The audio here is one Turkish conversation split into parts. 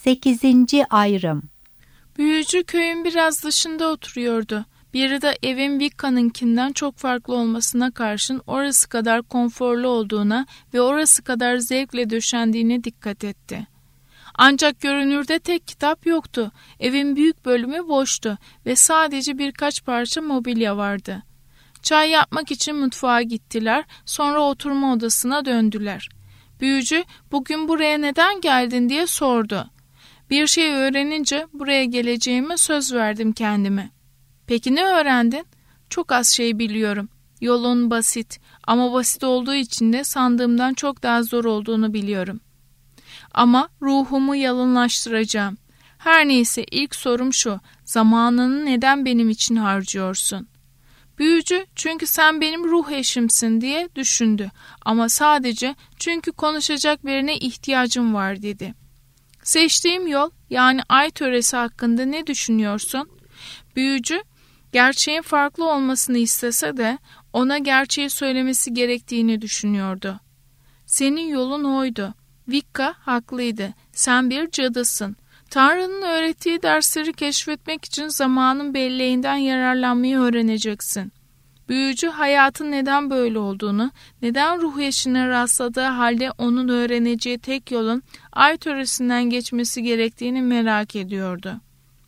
8. Ayrım. Büyücü köyün biraz dışında oturuyordu. Biri de evin Vikka'nınkinden çok farklı olmasına karşın orası kadar konforlu olduğuna ve orası kadar zevkle döşendiğine dikkat etti. Ancak görünürde tek kitap yoktu. Evin büyük bölümü boştu ve sadece birkaç parça mobilya vardı. Çay yapmak için mutfağa gittiler, sonra oturma odasına döndüler. Büyücü, "Bugün buraya neden geldin?" diye sordu. "Bir şey öğrenince buraya geleceğime söz verdim kendime." "Peki ne öğrendin?" "Çok az şey biliyorum. Yolun basit ama basit olduğu için de sandığımdan çok daha zor olduğunu biliyorum. Ama ruhumu yalınlaştıracağım. Her neyse ilk sorum şu: zamanını neden benim için harcıyorsun?" Büyücü, "Çünkü sen benim ruh eşimsin" diye düşündü. Ama sadece "çünkü konuşacak birine ihtiyacım var" dedi. "Seçtiğim yol, yani ay töresi hakkında ne düşünüyorsun?" Büyücü, gerçeğin farklı olmasını istese de ona gerçeği söylemesi gerektiğini düşünüyordu. "Senin yolun oydu. Vikka haklıydı. Sen bir cadısın. Tanrı'nın öğrettiği dersleri keşfetmek için zamanın belleğinden yararlanmayı öğreneceksin." Büyücü, hayatın neden böyle olduğunu, neden ruh eşine rastladığı halde onun öğreneceği tek yolun ay töresinden geçmesi gerektiğini merak ediyordu.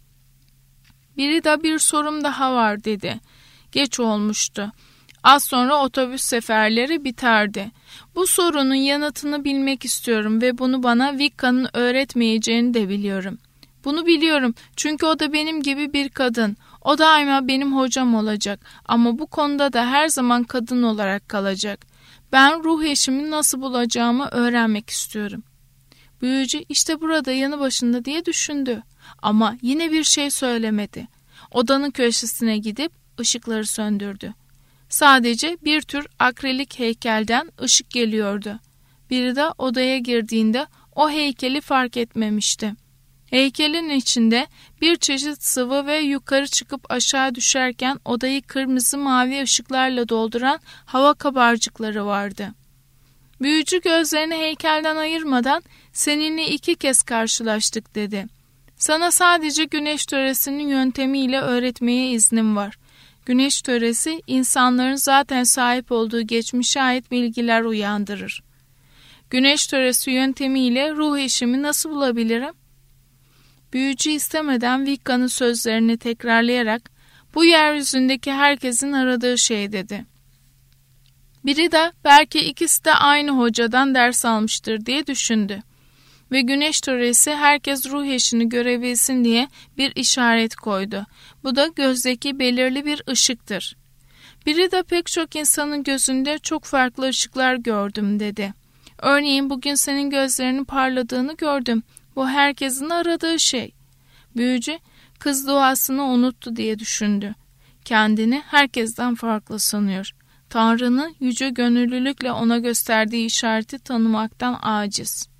"Biri de bir sorum daha var" dedi. Geç olmuştu. Az sonra otobüs seferleri biterdi. "Bu sorunun yanıtını bilmek istiyorum ve bunu bana Vikka'nın öğretmeyeceğini de biliyorum. Bunu biliyorum çünkü o da benim gibi bir kadın. O daima benim hocam olacak ama bu konuda da her zaman kadın olarak kalacak. Ben ruh eşimi nasıl bulacağımı öğrenmek istiyorum." Büyücü, "İşte burada yanı başında" diye düşündü. Ama yine bir şey söylemedi. Odanın köşesine gidip ışıkları söndürdü. Sadece bir tür akrilik heykelden ışık geliyordu. Biri de odaya girdiğinde o heykeli fark etmemişti. Heykelin içinde bir çeşit sıvı ve yukarı çıkıp aşağı düşerken odayı kırmızı mavi ışıklarla dolduran hava kabarcıkları vardı. Büyücü gözlerini heykelden ayırmadan "Seninle 2 kez karşılaştık" dedi. "Sana sadece güneş töresinin yöntemiyle öğretmeye iznim var. Güneş töresi insanların zaten sahip olduğu geçmişe ait bilgiler uyandırır. Güneş töresi yöntemiyle ruh eşimi nasıl bulabilirim?" Büyücü istemeden Vikka'nın sözlerini tekrarlayarak "Bu yeryüzündeki herkesin aradığı şey" dedi. Biri de belki ikisi de aynı hocadan ders almıştır diye düşündü. Ve güneş töresi herkes ruh eşini görebilsin diye bir işaret koydu. Bu da gözdeki belirli bir ışıktır. Biri de "Pek çok insanın gözünde çok farklı ışıklar gördüm" dedi. "Örneğin bugün senin gözlerinin parladığını gördüm. Bu herkesin aradığı şey." Büyücü, kız duasını unuttu diye düşündü. Kendini herkesten farklı sanıyor. Tanrı'nın yüce gönüllülükle ona gösterdiği işareti tanımaktan aciz.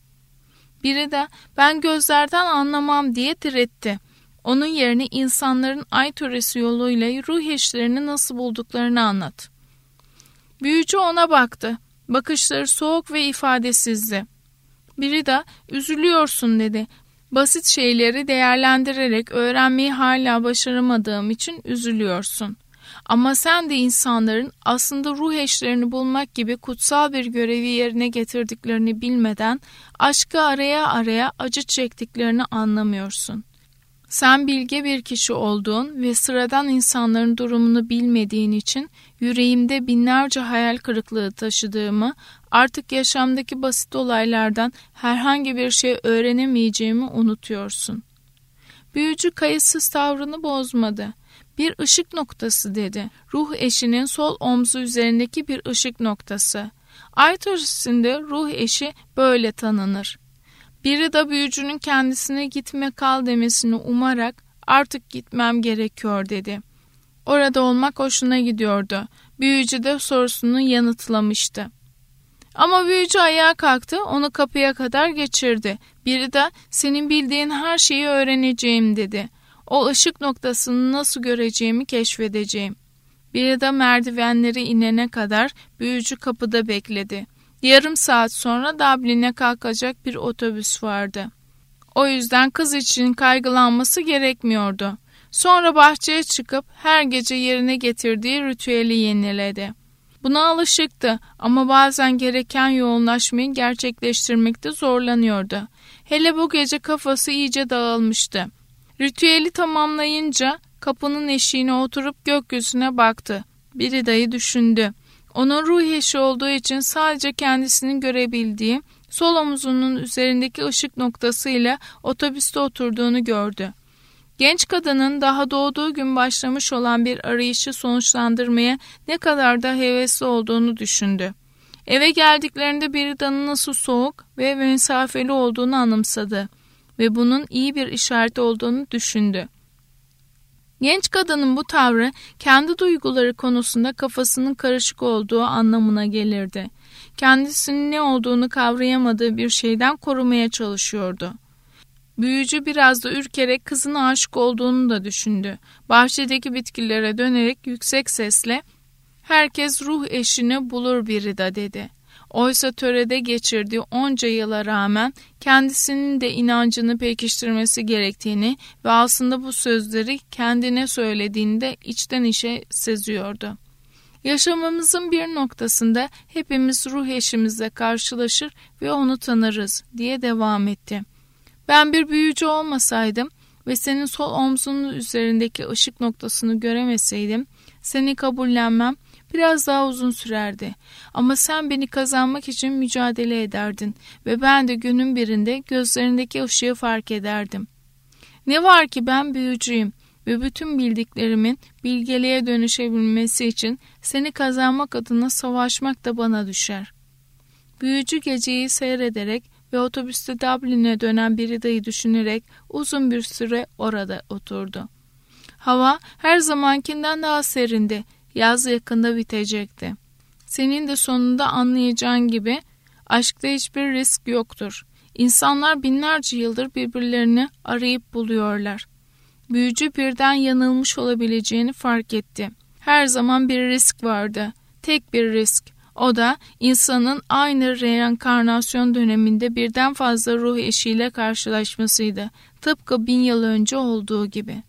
Biri de "Ben gözlerden anlamam" diye diretti. Onun yerine insanların ay töresi yoluyla ruh eşlerini nasıl bulduklarını anlat. Büyücü ona baktı. Bakışları soğuk ve ifadesizdi. Biri de "Üzülüyorsun" dedi. "Basit şeyleri değerlendirerek öğrenmeyi hala başaramadığım için üzülüyorsun. Ama sen de insanların aslında ruh eşlerini bulmak gibi kutsal bir görevi yerine getirdiklerini bilmeden aşkı araya araya acı çektiklerini anlamıyorsun. Sen bilge bir kişi olduğun ve sıradan insanların durumunu bilmediğin için yüreğimde binlerce hayal kırıklığı taşıdığımı, artık yaşamdaki basit olaylardan herhangi bir şey öğrenemeyeceğimi unutuyorsun." Büyücü kayıtsız tavrını bozmadı. "Bir ışık noktası" dedi. "Ruh eşinin sol omzu üzerindeki bir ışık noktası. Ay töresinde ruh eşi böyle tanınır." Biri de büyücünün kendisine "Gitme kal" demesini umarak "Artık gitmem gerekiyor" dedi. Orada olmak hoşuna gidiyordu. Büyücü de sorusunu yanıtlamıştı. Ama büyücü ayağa kalktı, onu kapıya kadar geçirdi. Biri de "Senin bildiğin her şeyi öğreneceğim" dedi. "O ışık noktasını nasıl göreceğimi keşfedeceğim." Biri de merdivenleri inene kadar büyücü kapıda bekledi. Yarım saat sonra Dublin'e kalkacak bir otobüs vardı. O yüzden kız için kaygılanması gerekmiyordu. Sonra bahçeye çıkıp her gece yerine getirdiği ritüeli yeniledi. Buna alışıktı ama bazen gereken yoğunlaşmayı gerçekleştirmekte zorlanıyordu. Hele bu gece kafası iyice dağılmıştı. Ritüeli tamamlayınca kapının eşiğine oturup gökyüzüne baktı. Birida'yı düşündü. Onun ruh eşi olduğu için sadece kendisini görebildiği sol omuzunun üzerindeki ışık noktasıyla otobüste oturduğunu gördü. Genç kadının daha doğduğu gün başlamış olan bir arayışı sonuçlandırmaya ne kadar da hevesli olduğunu düşündü. Eve geldiklerinde Birida'nın nasıl soğuk ve mesafeli olduğunu anımsadı ve bunun iyi bir işaret olduğunu düşündü. Genç kadının bu tavrı kendi duyguları konusunda kafasının karışık olduğu anlamına gelirdi. Kendisinin ne olduğunu kavrayamadığı bir şeyden korumaya çalışıyordu. Büyücü biraz da ürkerek kızına aşık olduğunu da düşündü. Bahçedeki bitkilere dönerek yüksek sesle "Herkes ruh eşini bulur Birida" dedi. Oysa törede geçirdiği onca yıla rağmen kendisinin de inancını pekiştirmesi gerektiğini ve aslında bu sözleri kendine söylediğini de içten içe seziyordu. Yaşamımızın bir noktasında hepimiz ruh eşimizle karşılaşır ve onu tanırız diye devam etti. Ben bir büyücü olmasaydım ve senin sol omzunun üzerindeki ışık noktasını göremeseydim seni kabullenmem biraz daha uzun sürerdi. Ama sen beni kazanmak için mücadele ederdin ve ben de günün birinde gözlerindeki ışığı fark ederdim. Ne var ki ben büyücüyüm ve bütün bildiklerimin bilgeliğe dönüşebilmesi için seni kazanmak adına savaşmak da bana düşer. Büyücü geceyi seyrederek ve otobüste Dublin'e dönen Birida'yı düşünerek uzun bir süre orada oturdu. Hava her zamankinden daha serindi. Yaz yakında bitecekti. Senin de sonunda anlayacağın gibi aşkta hiçbir risk yoktur. İnsanlar binlerce yıldır birbirlerini arayıp buluyorlar. Büyücü birden yanılmış olabileceğini fark etti. Her zaman bir risk vardı. Tek bir risk. O da insanın aynı reenkarnasyon döneminde birden fazla ruh eşiyle karşılaşmasıydı. Tıpkı 1000 yıl önce olduğu gibi.